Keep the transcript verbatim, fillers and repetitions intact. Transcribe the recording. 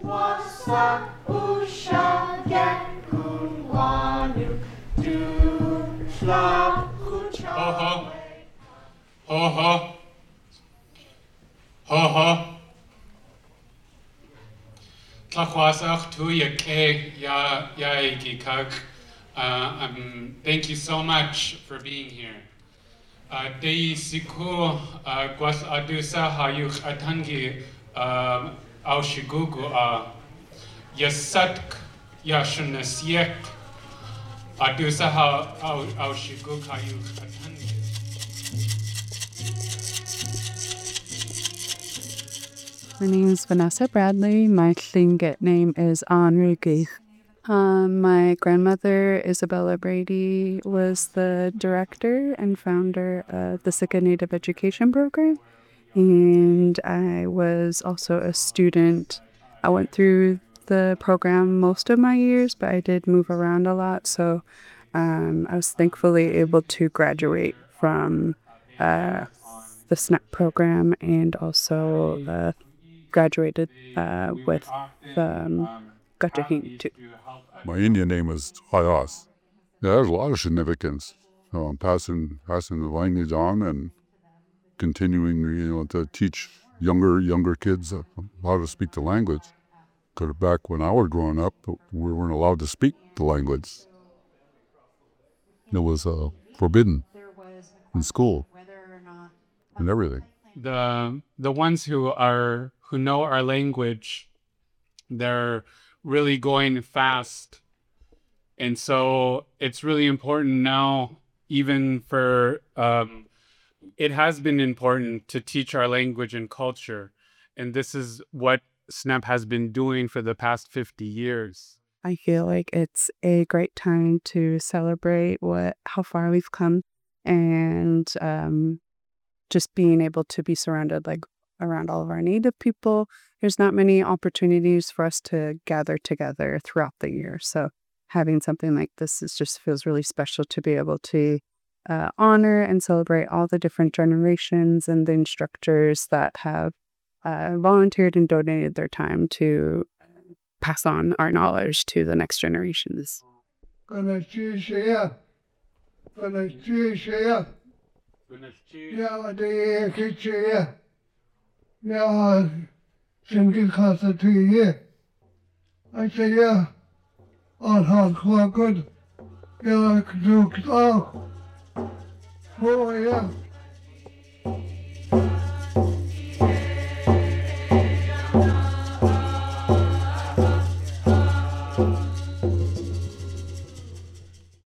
Wasa ushagan kunwanu du la Ho ho. Ho ho. Ho ho. Tlachwasach tu yake ya ya ikikak. Um, thank you so much for being here. Uh, Dei siku gwas adusa hayuk atangi au shigugu a yasatk yashunasiek adusa ha au shiguk hayuk atangi. My name is Vanessa Bradley. My Tlingit name is Anrugi. Um, my grandmother, Isabella Brady, was the director and founder of the Sika Native Education Program. And I was also a student. I went through the program most of my years, but I did move around a lot. So um, I was thankfully able to graduate from uh, the S N A P program and also uh, graduated uh, with um, Gachahing too. My Indian name is Hayas. Yeah, there's a lot of significance. So I'm passing passing the language on and continuing, you know, to teach younger younger kids how to speak the language. Because back when I was growing up, we weren't allowed to speak the language. It was uh, forbidden in school and everything. The the ones who are who know our language, they're really going fast. And so it's really important now, even for, um, it has been important to teach our language and culture. And this is what S N A P has been doing for the past fifty years. I feel like it's a great time to celebrate what how far we've come and um, just being able to be surrounded like around all of our Native people. There's not many opportunities for us to gather together throughout the year. So having something like this is just feels really special to be able to uh, honor and celebrate all the different generations and the instructors that have uh, volunteered and donated their time to pass on our knowledge to the next generations. Ya şimdi kasıtıyı açıya arhat vakit ya kızıkta hoya